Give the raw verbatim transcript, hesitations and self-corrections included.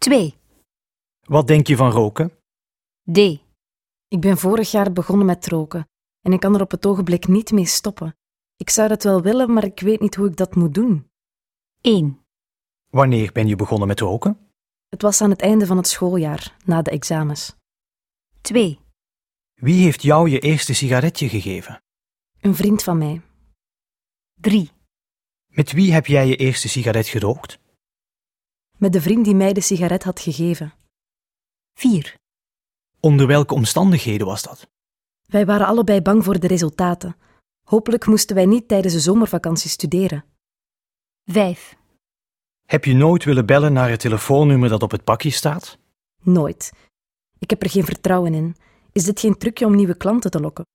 twee. Wat denk je van roken? D. Ik ben vorig jaar begonnen met roken en ik kan er op het ogenblik niet mee stoppen. Ik zou dat wel willen, maar ik weet niet hoe ik dat moet doen. één. Wanneer ben je begonnen met roken? Het was aan het einde van het schooljaar, na de examens. twee. Wie heeft jou je eerste sigaretje gegeven? Een vriend van mij. drie. Met wie heb jij je eerste sigaret gerookt? Met de vriend die mij de sigaret had gegeven. vier. Onder welke omstandigheden was dat? Wij waren allebei bang voor de resultaten. Hopelijk moesten wij niet tijdens de zomervakantie studeren. vijf. Heb je nooit willen bellen naar het telefoonnummer dat op het pakje staat? Nooit. Ik heb er geen vertrouwen in. Is dit geen trucje om nieuwe klanten te lokken?